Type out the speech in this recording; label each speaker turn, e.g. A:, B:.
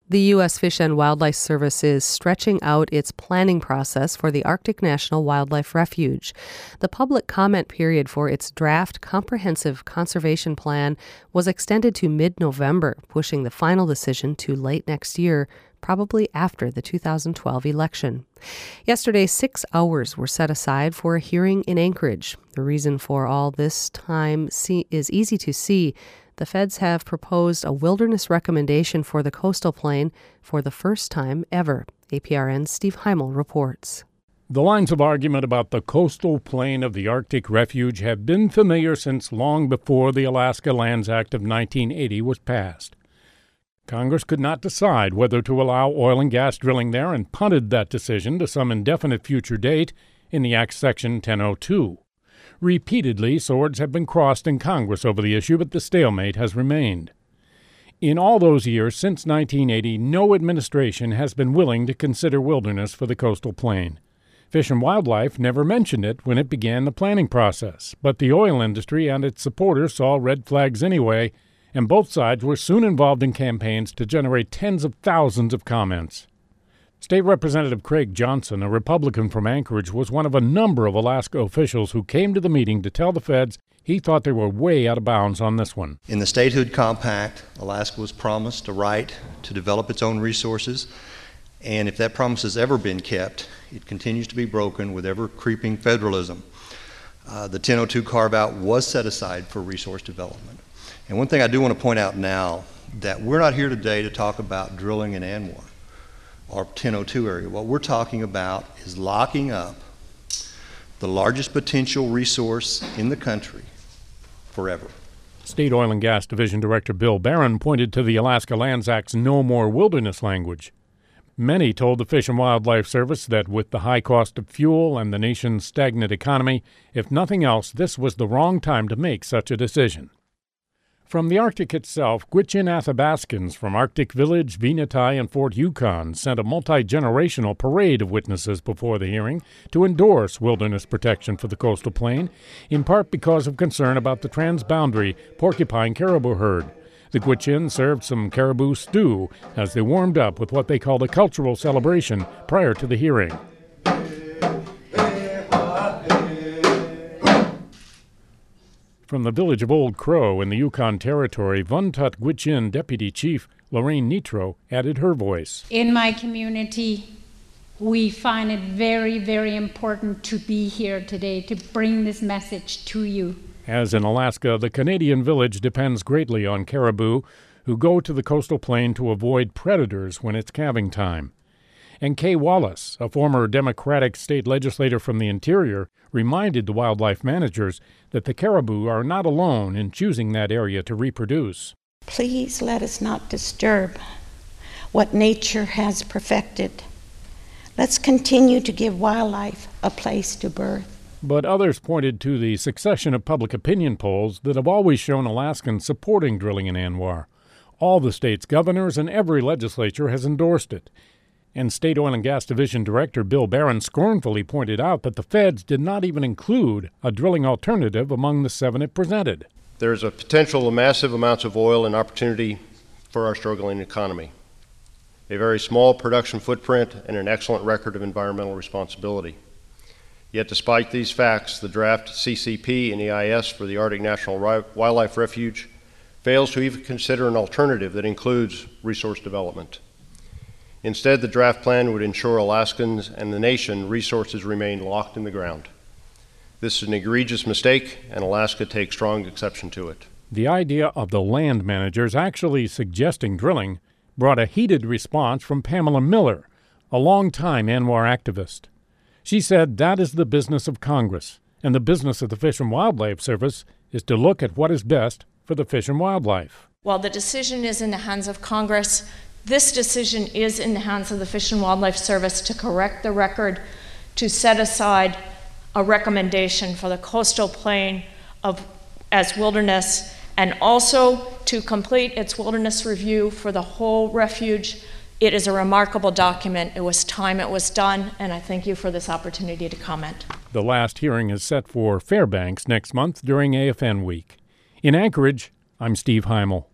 A: The U.S. Fish and Wildlife Service is stretching out its planning process for the Arctic National Wildlife Refuge. The public comment period for its draft comprehensive conservation plan was extended to mid-November, pushing the final decision to late next year, probably after the 2012 election. Yesterday, 6 hours were set aside for a hearing in Anchorage. The reason for all this time is easy to see. The feds have proposed a wilderness recommendation for the coastal plain for the first time ever. APRN's Steve Heimel reports.
B: The lines of argument about the coastal plain of the Arctic Refuge have been familiar since long before the Alaska Lands Act of 1980 was passed. Congress could not decide whether to allow oil and gas drilling there and punted that decision to some indefinite future date in the Act's Section 1002. Repeatedly, swords have been crossed in Congress over the issue, but the stalemate has remained. In all those years since 1980, no administration has been willing to consider wilderness for the coastal plain. Fish and Wildlife never mentioned it when it began the planning process, but the oil industry and its supporters saw red flags anyway, and both sides were soon involved in campaigns to generate tens of thousands of comments. State Representative Craig Johnson, a Republican from Anchorage, was one of a number of Alaska officials who came to the meeting to tell the feds he thought they were way out of bounds on this one.
C: In the Statehood Compact, Alaska was promised a right to develop its own resources, and if that promise has ever been kept, it continues to be broken with ever-creeping federalism. The 1002 carve-out was set aside for resource development. And one thing I do want to point out now, that we're not here today to talk about drilling in ANWR, our 1002 area. What we're talking about is locking up the largest potential resource in the country forever.
B: State Oil and Gas Division Director Bill Barron pointed to the Alaska Lands Act's No More Wilderness language. Many told the Fish and Wildlife Service that with the high cost of fuel and the nation's stagnant economy, if nothing else, this was the wrong time to make such a decision. From the Arctic itself, Gwich'in Athabascans from Arctic Village, Venati, and Fort Yukon sent a multi-generational parade of witnesses before the hearing to endorse wilderness protection for the coastal plain, in part because of concern about the transboundary porcupine caribou herd. The Gwich'in served some caribou stew as they warmed up with what they called a cultural celebration prior to the hearing. From the village of Old Crow in the Yukon Territory, Vuntut Gwich'in Deputy Chief Lorraine Nitro added her voice.
D: In my community, we find it very, very important to be here today to bring this message to you.
B: As in Alaska, the Canadian village depends greatly on caribou, who go to the coastal plain to avoid predators when it's calving time. And Kay Wallace, a former Democratic state legislator from the interior, reminded the wildlife managers that the caribou are not alone in choosing that area to reproduce.
E: Please let us not disturb what nature has perfected. Let's continue to give wildlife a place to birth.
B: But others pointed to the succession of public opinion polls that have always shown Alaskans supporting drilling in ANWR. All the state's governors and every legislature has endorsed it. And State Oil and Gas Division Director Bill Barron scornfully pointed out that the feds did not even include a drilling alternative among the 7 it presented.
F: There is a potential of massive amounts of oil and opportunity for our struggling economy, a very small production footprint, and an excellent record of environmental responsibility. Yet despite these facts, the draft CCP and EIS for the Arctic National Wildlife Refuge fails to even consider an alternative that includes resource development. Instead, the draft plan would ensure Alaskans and the nation resources remain locked in the ground. This is an egregious mistake, and Alaska takes strong exception to it.
B: The idea of the land managers actually suggesting drilling brought a heated response from Pamela Miller, a longtime ANWR activist. She said that is the business of Congress, and the business of the Fish and Wildlife Service is to look at what is best for the fish and wildlife.
G: While the decision is in the hands of Congress, this decision is in the hands of the Fish and Wildlife Service to correct the record, to set aside a recommendation for the coastal plain as wilderness, and also to complete its wilderness review for the whole refuge. It is a remarkable document. It was time it was done, and I thank you for this opportunity to comment.
B: The last hearing is set for Fairbanks next month during AFN Week. In Anchorage, I'm Steve Heimel.